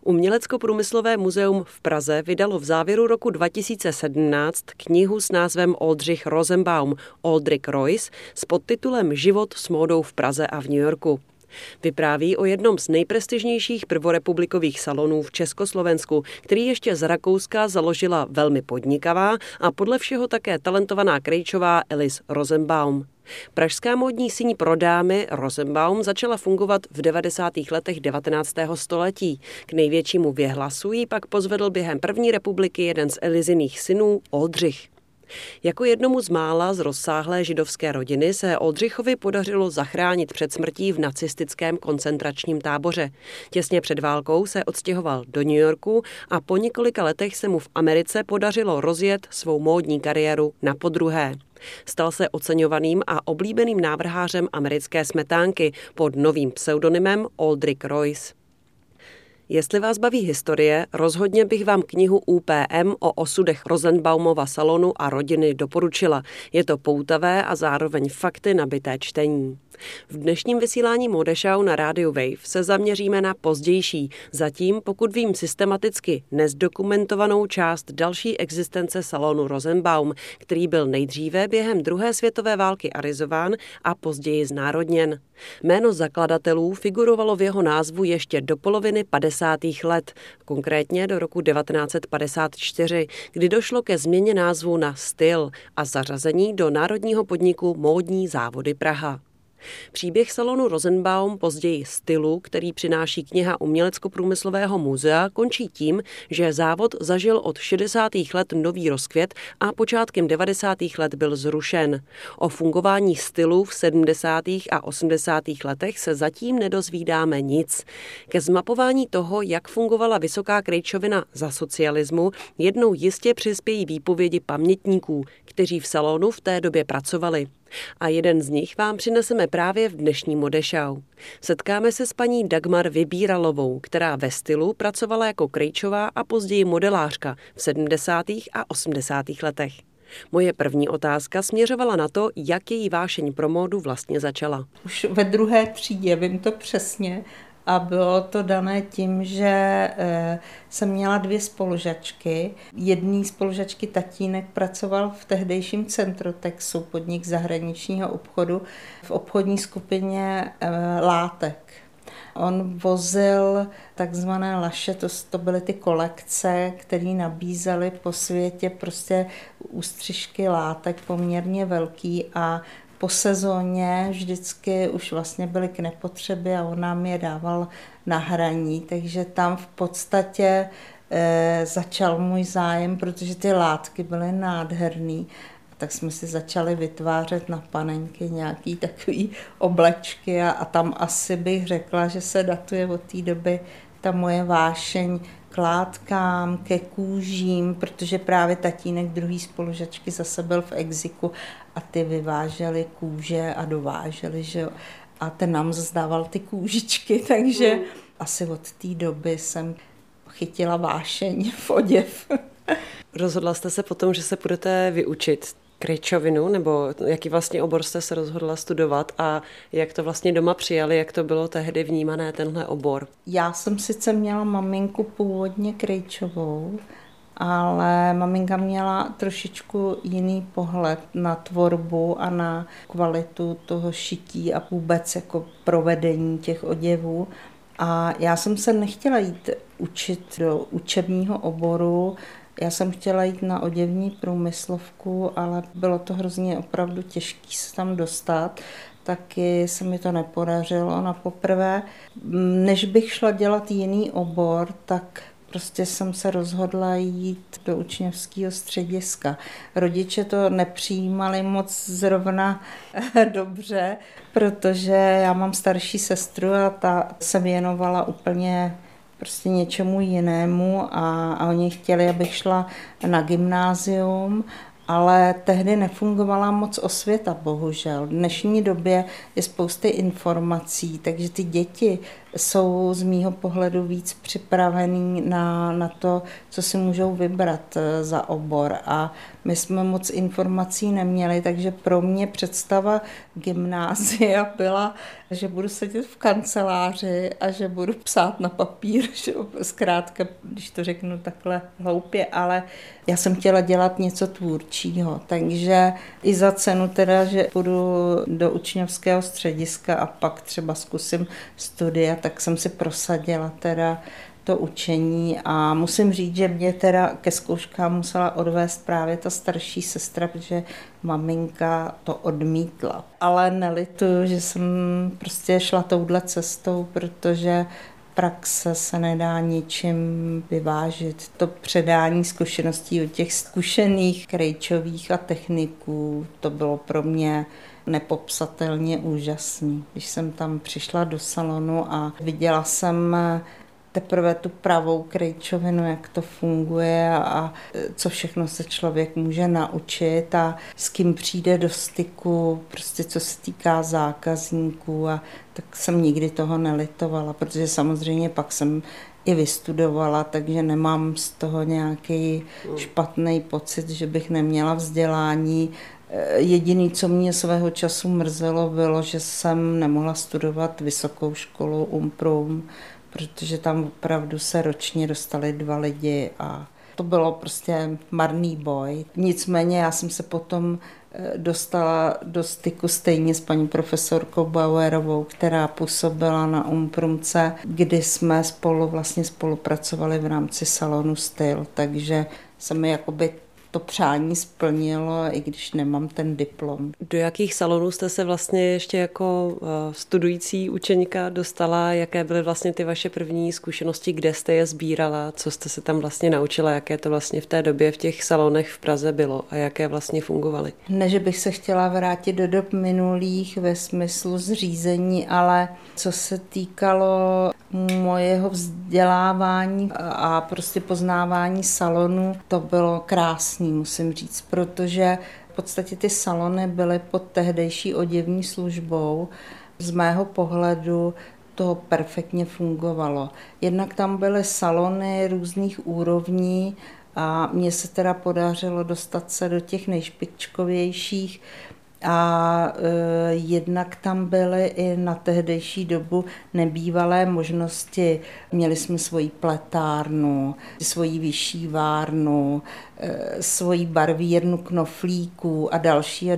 Umělecko-průmyslové muzeum v Praze vydalo v závěru roku 2017 knihu s názvem Oldřich Rosenbaum – Oldřich Royce s podtitulem Život s módou v Praze a v New Yorku. Vypráví o jednom z nejprestižnějších prvorepublikových salonů v Československu, který ještě z Rakouska založila velmi podnikavá a podle všeho také talentovaná krejčová Alice Rosenbaum. Pražská módní síň pro dámy Rosenbaum začala fungovat v 90. letech 19. století. K největšímu věhlasu ji pak pozvedl během první republiky jeden z Eliziných synů Oldřich. Jako jednomu z mála z rozsáhlé židovské rodiny se Oldřichovi podařilo zachránit před smrtí v nacistickém koncentračním táboře. Těsně před válkou se odstěhoval do New Yorku a po několika letech se mu v Americe podařilo rozjet svou módní kariéru napodruhé. Stal se oceňovaným a oblíbeným návrhářem americké smetánky pod novým pseudonymem Oldřich Royce. Jestli vás baví historie, rozhodně bych vám knihu UPM o osudech Rosenbaumova salonu a rodiny doporučila. Je to poutavé a zároveň fakty nabité čtení. V dnešním vysílání Modešau na rádiu Wave se zaměříme na pozdější, zatím pokud vím systematicky nezdokumentovanou část další existence salonu Rosenbaum, který byl nejdříve během druhé světové války arizován a později znárodněn. Jméno zakladatelů figurovalo v jeho názvu ještě do poloviny 50. let, konkrétně do roku 1954, kdy došlo ke změně názvu na Styl a zařazení do národního podniku Módní závody Praha. Příběh salonu Rosenbaum, později Stylu, který přináší kniha Umělecko-průmyslového muzea, končí tím, že závod zažil od 60. let nový rozkvět a počátkem 90. let byl zrušen. O fungování Stylu v 70. a 80. letech se zatím nedozvídáme nic. Ke zmapování toho, jak fungovala vysoká krejčovina za socialismu, jednou jistě přispějí výpovědi pamětníků, kteří v salonu v té době pracovali. A jeden z nich vám přineseme právě v dnešní Modešau. Setkáme se s paní Dagmar Vybíralovou, která ve Stylu pracovala jako krejčová a později modelářka v 70. a 80. letech. Moje první otázka směřovala na to, jak její vášeň pro módu vlastně začala. Už ve druhé třídě, vím to přesně, a bylo to dané tím, že jsem měla 2 spolužačky. Jedný spolužačky tatínek pracoval v tehdejším Centrotexu, podnik zahraničního obchodu, v obchodní skupině látek. On vozil takzvané laše, to byly ty kolekce, které nabízely po světě prostě ústřižky látek poměrně velký a po sezóně vždycky už vlastně byly k nepotřebě a on nám je dával na hraní, takže tam v podstatě začal můj zájem, protože ty látky byly nádherný. Tak jsme si začali vytvářet na panenky nějaký takový oblečky a tam asi bych řekla, že se datuje od té doby ta moje vášeň k látkám, ke kůžím, protože právě tatínek druhý spolužačky zase byl v Exiku a ty vyvážely kůže a dovážely, že jo. A ten nám zdával ty kůžičky, takže asi od té doby jsem chytila vášeň v oděv. Rozhodla jste se potom, že se budete vyučit krejčovinu, nebo jaký vlastně obor jste se rozhodla studovat a jak to vlastně doma přijali, jak to bylo tehdy vnímané tenhle obor? Já jsem sice měla maminku původně krejčovou, ale maminka měla trošičku jiný pohled na tvorbu a na kvalitu toho šití a vůbec jako provedení těch oděvů. A já jsem se nechtěla jít učit do učebního oboru, já jsem chtěla jít na oděvní průmyslovku, ale bylo to hrozně opravdu těžké se tam dostat, taky se mi to nepodařilo na poprvé. Než bych šla dělat jiný obor, tak prostě jsem se rozhodla jít do učňovského střediska. Rodiče to nepřijímali moc zrovna dobře, protože já mám starší sestru a ta se věnovala úplně prostě něčemu jinému a oni chtěli, abych šla na gymnázium, ale tehdy nefungovala moc osvěta, bohužel. V dnešní době je spousty informací, takže ty děti jsou z mýho pohledu víc připravený na to, co si můžou vybrat za obor. A my jsme moc informací neměli, takže pro mě představa gymnázia byla, že budu sedět v kanceláři a že budu psát na papír, že zkrátka, když to řeknu takhle hloupě, ale já jsem chtěla dělat něco tvůrčího, takže i za cenu teda, že půjdu do učňovského střediska a pak třeba zkusím studia, tak jsem si prosadila teda to učení a musím říct, že mě teda ke zkouškám musela odvést právě ta starší sestra, protože maminka to odmítla. Ale nelituju, že jsem prostě šla touhle cestou, protože praxe se nedá ničím vyvážit. To předání zkušeností od těch zkušených krejčových a techniků, to bylo pro mě nepopsatelně úžasný. Když jsem tam přišla do salonu a viděla jsem teprve tu pravou krejčovinu, jak to funguje a co všechno se člověk může naučit a s kým přijde do styku, prostě co se týká zákazníků, a tak jsem nikdy toho nelitovala, protože samozřejmě pak jsem i vystudovala, takže nemám z toho nějaký špatný pocit, že bych neměla vzdělání. Jediné, co mě svého času mrzelo, bylo, že jsem nemohla studovat vysokou školu UMPRUM, protože tam opravdu se ročně dostali 2 lidi a to bylo prostě marný boj. Nicméně já jsem se potom dostala do styku stejně s paní profesorkou Bauerovou, která působila na UMPRUMce, kdy jsme spolupracovali v rámci salonu Styl, takže se mi jakoby to přání splnilo, i když nemám ten diplom. Do jakých salonů jste se vlastně ještě jako studující učeňka dostala? Jaké byly vlastně ty vaše první zkušenosti, kde jste je sbírala? Co jste se tam vlastně naučila? Jaké to vlastně v té době v těch salonech v Praze bylo a jaké vlastně fungovaly? Ne, že bych se chtěla vrátit do dob minulých ve smyslu zřízení, ale co se týkalo mojeho vzdělávání a prostě poznávání salonu, to bylo krásný, musím říct, protože v podstatě ty salony byly pod tehdejší oděvní službou. Z mého pohledu to perfektně fungovalo. Jednak tam byly salony různých úrovní a mně se teda podařilo dostat se do těch nejšpičkovějších. A jednak tam byly i na tehdejší dobu nebývalé možnosti. Měli jsme svoji pletárnu, svoji vyšívárnu, svoji barvírnu knoflíků a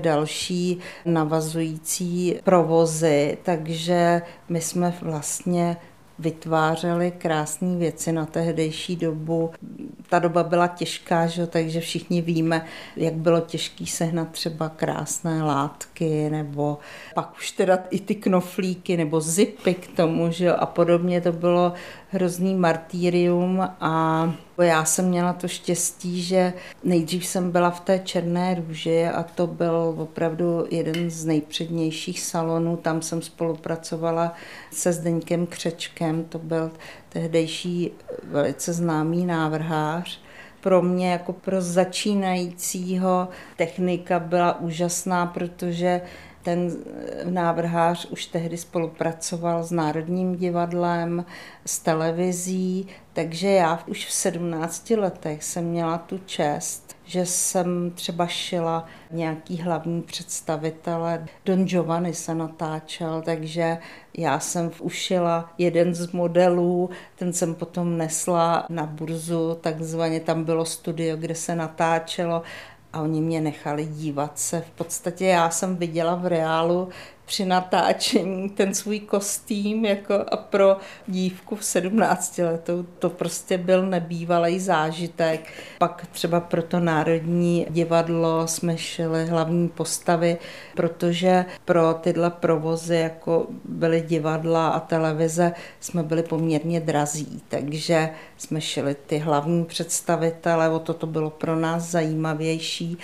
další navazující provozy. Takže my jsme vlastně vytvářeli krásné věci na tehdejší dobu. Ta doba byla těžká, že? Takže všichni víme, jak bylo těžké sehnat třeba krásné látky, nebo pak už teda i ty knoflíky, nebo zipy k tomu, že? A podobně. To bylo hrozný martýrium a já jsem měla to štěstí, že nejdřív jsem byla v té Černé růži a to byl opravdu jeden z nejpřednějších salonů. Tam jsem spolupracovala se Zdeňkem Křečkem, to byl tehdejší velice známý návrhář. Pro mě jako pro začínajícího technika byla úžasná, protože ten návrhář už tehdy spolupracoval s Národním divadlem, s televizí, takže já už v 17 letech jsem měla tu čest, že jsem třeba šila nějaký hlavní představitele. Don Giovanni se natáčel, takže já jsem ušila jeden z modelů, ten jsem potom nesla na burzu, takzvaně tam bylo studio, kde se natáčelo, a oni mě nechali dívat se. V podstatě já jsem viděla v reálu při natáčení ten svůj kostým jako a pro dívku v 17 letou to prostě byl nebývalý zážitek. Pak třeba pro to Národní divadlo jsme šili hlavní postavy, protože pro tyhle provozy, jako byly divadla a televize, jsme byli poměrně drazí, takže jsme šili ty hlavní představitele, o to bylo pro nás zajímavější.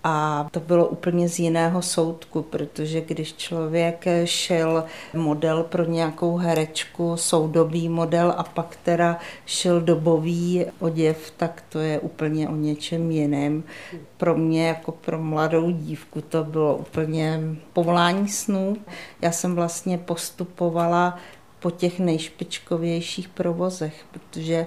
A to bylo úplně z jiného soudku, protože když člověk šil model pro nějakou herečku, soudobý model a pak teda šil dobový oděv, tak to je úplně o něčem jiném. Pro mě jako pro mladou dívku to bylo úplně povolání snů. Já jsem vlastně postupovala po těch nejšpičkovějších provozech, protože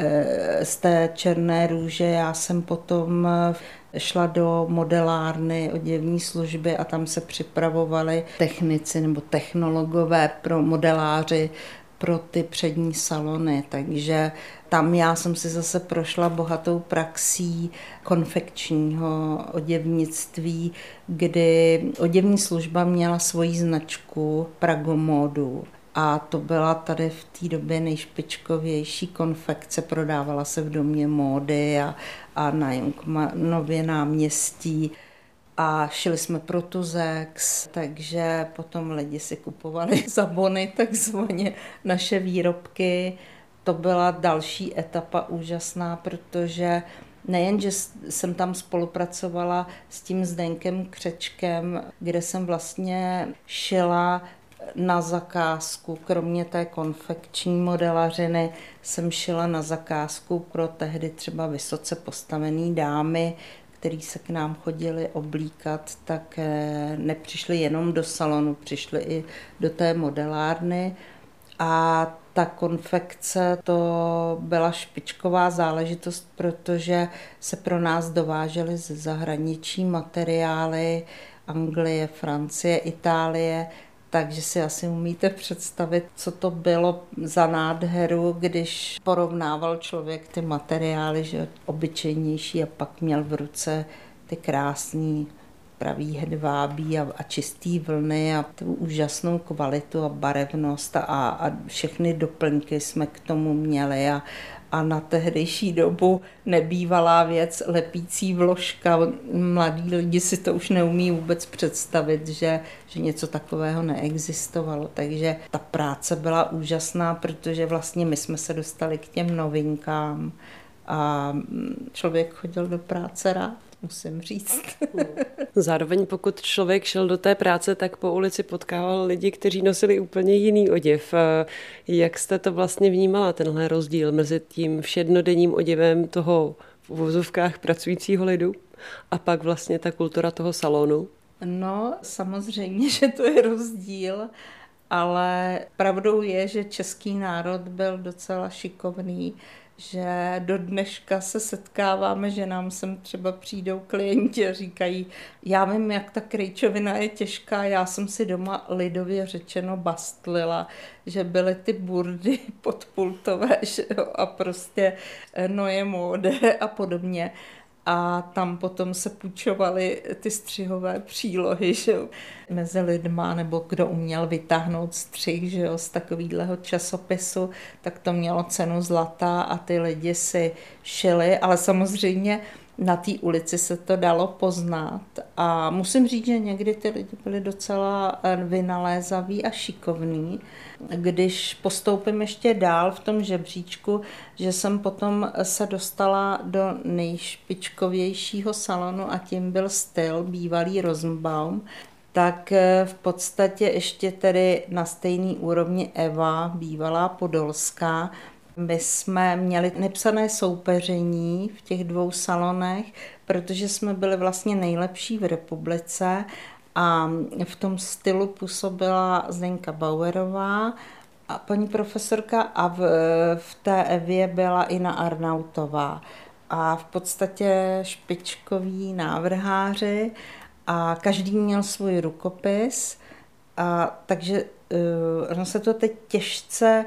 z té Černé Růže já jsem potom šla do modelárny, oděvní služby a tam se připravovali technici nebo technologové pro modeláři pro ty přední salony, takže tam já jsem si zase prošla bohatou praxí konfekčního oděvnictví, kdy oděvní služba měla svoji značku Pragomódu. A to byla tady v té době nejšpičkovější konfekce, prodávala se v Domě módy a na Jonkmanově náměstí. A šili jsme pro Tuzex, takže potom lidi si kupovali za bony takzvaně naše výrobky. To byla další etapa úžasná, protože nejen, že jsem tam spolupracovala s tím Zdenkem Křečkem, kde jsem vlastně šila na zakázku, kromě té konfekční modelařiny, jsem šila na zakázku pro tehdy třeba vysoce postavený dámy, který se k nám chodili oblíkat, tak nepřišli jenom do salonu, přišli i do té modelárny. A ta konfekce to byla špičková záležitost, protože se pro nás dovážely ze zahraničí materiály, Anglie, Francie, Itálie, takže si asi umíte představit, co to bylo za nádheru, když porovnával člověk ty materiály, že obyčejnější a pak měl v ruce ty krásný pravý hedvábí a čistý vlny a tu úžasnou kvalitu a barevnost a všechny doplňky jsme k tomu měli a na tehdejší dobu nebývalá věc lepící vložka. Mladí lidi si to už neumí vůbec představit, že něco takového neexistovalo. Takže ta práce byla úžasná, protože vlastně my jsme se dostali k těm novinkám a člověk chodil do práce rád, musím říct. Zároveň pokud člověk šel do té práce, tak po ulici potkával lidi, kteří nosili úplně jiný oděv. Jak jste to vlastně vnímala, tenhle rozdíl mezi tím všednodenním oděvem toho v uvozovkách pracujícího lidu a pak vlastně ta kultura toho salonu? No, samozřejmě, že to je rozdíl, ale pravdou je, že český národ byl docela šikovný, že do dneška se setkáváme, že nám sem třeba přijdou klienti a říkají, já vím, jak ta krejčovina je těžká, já jsem si doma lidově řečeno bastlila, že byly ty burdy podpultové, že jo, a prostě Neue Mode a podobně. A tam potom se půjčovaly ty střihové přílohy, že jo, mezi lidma, nebo kdo uměl vytáhnout střih, že jo, z takovýhleho časopisu, tak to mělo cenu zlata a ty lidi si šili, ale samozřejmě na té ulici se to dalo poznat a musím říct, že někdy ty lidi byli docela vynalézaví a šikovní. Když postoupím ještě dál v tom žebříčku, že jsem potom se dostala do nejšpičkovějšího salonu a tím byl styl bývalý Rosenbaum, tak v podstatě ještě tedy na stejný úrovni Eva, bývalá podolská. My jsme měli nepsané soupeření v těch dvou salonech, protože jsme byli vlastně nejlepší v republice a v tom stylu působila Zdenka Bauerová a paní profesorka a v té Evě byla Ina Arnautová. A v podstatě špičkoví návrháři a každý měl svůj rukopis, a takže ono se to teď těžce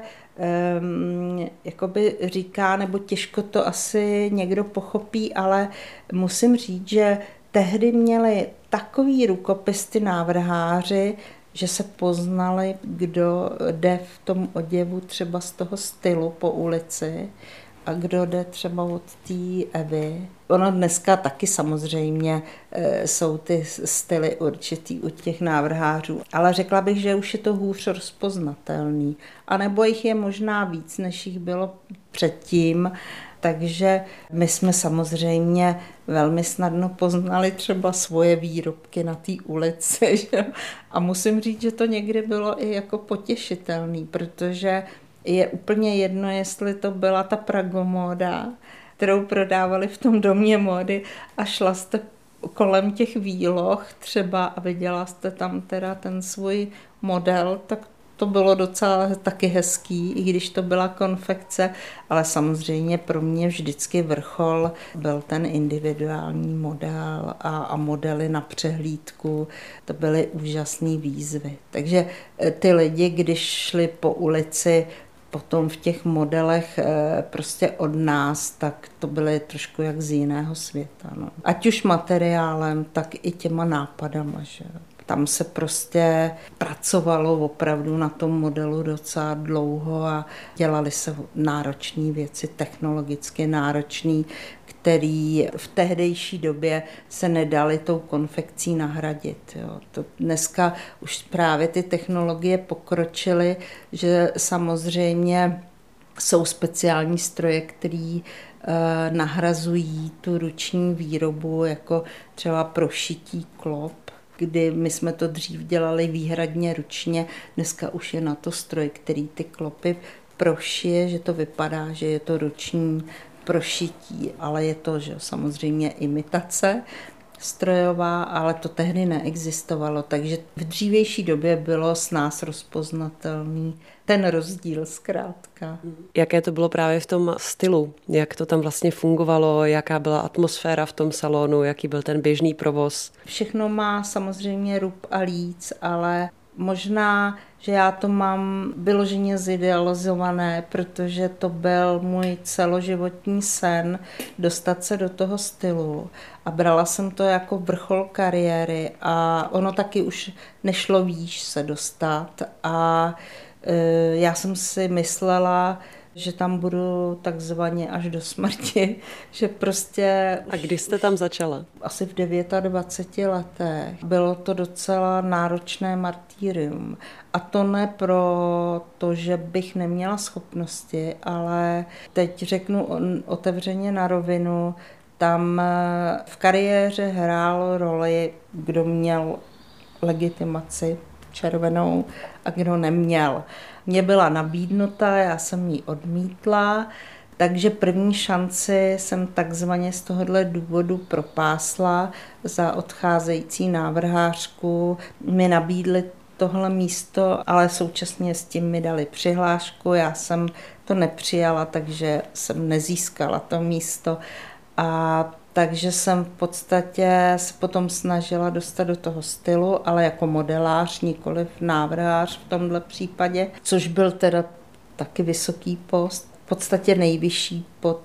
jakoby říká, nebo těžko to asi někdo pochopí, ale musím říct, že tehdy měli takový rukopis ty návrháři, že se poznali, kdo jde v tom oděvu třeba z toho stylu po ulici a kdo jde třeba od té Evy. Ono dneska taky samozřejmě jsou ty styly určitý u těch návrhářů, ale řekla bych, že už je to hůř rozpoznatelný. A nebo jich je možná víc, než jich bylo předtím, takže my jsme samozřejmě velmi snadno poznali třeba svoje výrobky na té ulici. Že? A musím říct, že to někdy bylo i jako potěšitelný, protože je úplně jedno, jestli to byla ta Pragomóda, kterou prodávali v tom Domě módy a šla jste kolem těch výloh třeba a viděla jste tam teda ten svůj model, tak to bylo docela taky hezký, i když to byla konfekce, ale samozřejmě pro mě vždycky vrchol byl ten individuální model a modely na přehlídku. To byly úžasné výzvy. Takže ty lidi, když šli po ulici potom v těch modelech prostě od nás, tak to byly trošku jak z jiného světa. No. Ať už materiálem, tak i těma nápadama. Že? Tam se prostě pracovalo opravdu na tom modelu docela dlouho a dělaly se náročné věci, technologicky náročné, který v tehdejší době se nedaly tou konfekcí nahradit. Jo. To dneska už právě ty technologie pokročily, že samozřejmě jsou speciální stroje, které nahrazují tu ruční výrobu, jako třeba prošití klop, kdy my jsme to dřív dělali výhradně ručně, dneska už je na to stroj, který ty klopy prošije, že to vypadá, že je to ruční prošití, ale je to, že samozřejmě imitace strojová, ale to tehdy neexistovalo, takže v dřívější době bylo s nás rozpoznatelný ten rozdíl zkrátka. Jaké to bylo právě v tom stylu? Jak to tam vlastně fungovalo? Jaká byla atmosféra v tom salonu? Jaký byl ten běžný provoz? Všechno má samozřejmě rub a líc, ale možná, že já to mám vyloženě zidealizované, protože to byl můj celoživotní sen dostat se do toho stylu a brala jsem to jako vrchol kariéry a ono taky už nešlo výš se dostat a já jsem si myslela, že tam budu takzvaně až do smrti, že prostě... A kdy jste tam začala? Asi v 29 letech. Bylo to docela náročné martýrium. A to ne proto, že bych neměla schopnosti, ale teď řeknu otevřeně na rovinu, tam v kariéře hrál roli, kdo měl legitimaci červenou a kdo neměl. Mně byla nabídnuta, já jsem ji odmítla, takže první šanci jsem takzvaně z tohohle důvodu propásla. Za odcházející návrhářku mi nabídli tohle místo, ale současně s tím mi dali přihlášku. Já jsem to nepřijala, takže jsem nezískala to místo. A takže jsem v podstatě se potom snažila dostat do toho stylu, ale jako modelář, nikoliv návrhář v tomhle případě, což byl teda taky vysoký post, v podstatě nejvyšší pod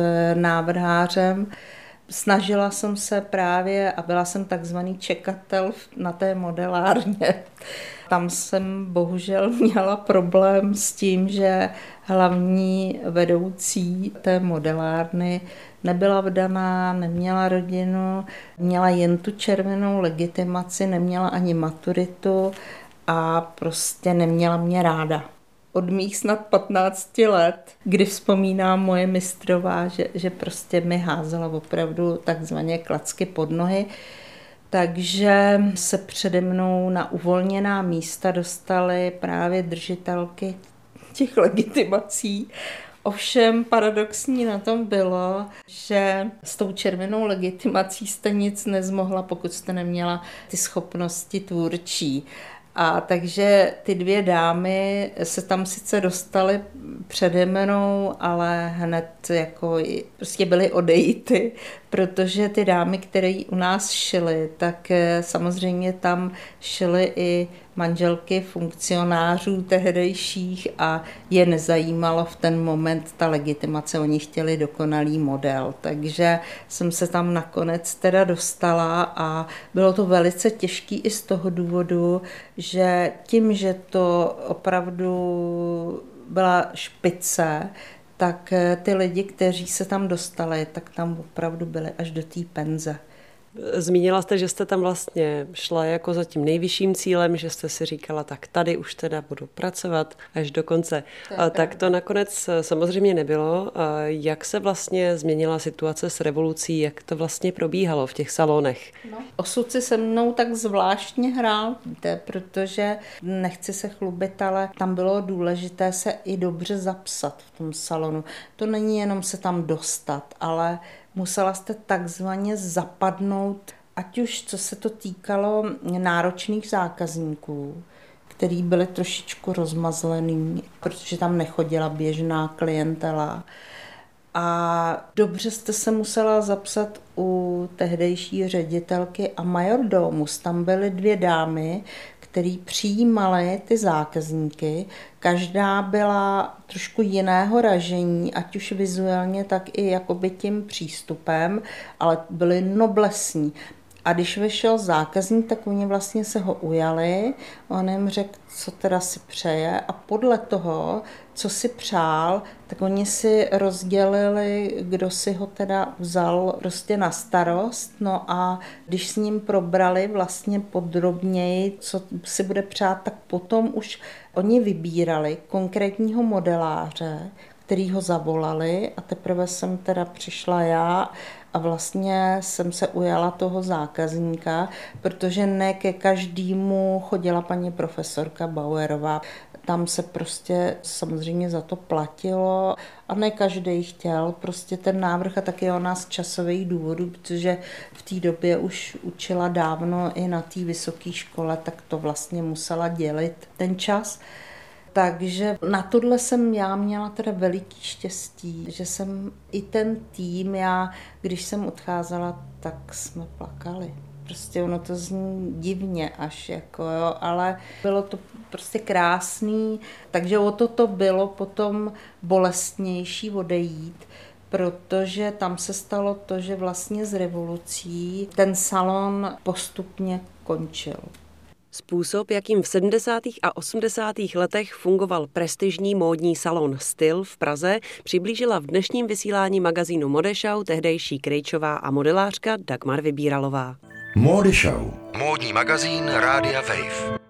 návrhářem. Snažila jsem se právě a byla jsem takzvaný čekatel na té modelárně. Tam jsem bohužel měla problém s tím, že hlavní vedoucí té modelárny nebyla vdaná, neměla rodinu, měla jen tu červenou legitimaci, neměla ani maturitu a prostě neměla mě ráda. Od mých snad 15 let, kdy vzpomínám moje mistrová, že prostě mi házela opravdu takzvaně klacky pod nohy, takže se přede mnou na uvolněná místa dostaly právě držitelky těch legitimací. Ovšem paradoxní na tom bylo, že s tou červenou legitimací jste nic nezmohla, pokud jste neměla ty schopnosti tvůrčí. A takže ty dvě dámy se tam sice dostaly přede mnou, ale hned jako prostě byly odejity, protože ty dámy, které u nás šily, tak samozřejmě tam šily i manželky funkcionářů tehdejších a je nezajímalo v ten moment ta legitimace, oni chtěli dokonalý model, takže jsem se tam nakonec teda dostala a bylo to velice těžký i z toho důvodu, že tím, že to opravdu byla špice, tak ty lidi, kteří se tam dostali, tak tam opravdu byli až do té penze. Zmínila jste, že jste tam vlastně šla jako za tím nejvyšším cílem, že jste si říkala, tak tady už teda budu pracovat až do konce. Tak to nakonec samozřejmě nebylo. Jak se vlastně změnila situace s revolucí, jak to vlastně probíhalo v těch salonech? No. Osud si se mnou tak zvláštně hrál, protože nechci se chlubit, ale tam bylo důležité se i dobře zapsat v tom salonu. To není jenom se tam dostat, ale musela jste takzvaně zapadnout, ať už co se to týkalo náročných zákazníků, který byly trošičku rozmazlený, protože tam nechodila běžná klientela. A dobře jste se musela zapsat u tehdejší ředitelky a majordomus. Tam byly 2 dámy, které přijímaly ty zákazníky. Každá byla trošku jiného ražení, ať už vizuálně, tak i jakoby tím přístupem, ale byly noblesní. A když vyšel zákazník, tak oni vlastně se ho ujali, on jim řekl, co teda si přeje a podle toho, co si přál, tak oni si rozdělili, kdo si ho teda vzal prostě na starost. No a když s ním probrali vlastně podrobněji, co si bude přát, tak potom už oni vybírali konkrétního modeláře, který ho zavolali a teprve jsem teda přišla já a vlastně jsem se ujala toho zákazníka, protože ne ke každému chodila paní profesorka Bauerová. Tam se prostě samozřejmě za to platilo a ne každý chtěl prostě ten návrh a taky ona z časových důvodů, protože v té době už učila dávno i na té vysoké škole, tak to vlastně musela dělit ten čas. Takže na tohle jsem já měla teda veliký štěstí, že jsem i ten tým, když jsem odcházela, tak jsme plakali. Prostě ono to zní divně až, jako jo, ale bylo to prostě krásný, takže o to bylo potom bolestnější odejít, protože tam se stalo to, že vlastně s revolucí ten salon postupně končil. Způsob, jakým v 70. a 80. letech fungoval prestižní módní salon Styl v Praze, přiblížila v dnešním vysílání magazínu Modeshow tehdejší krejčová a modelářka Dagmar Vybíralová. Modeshow. Módní magazín Rádia Wave.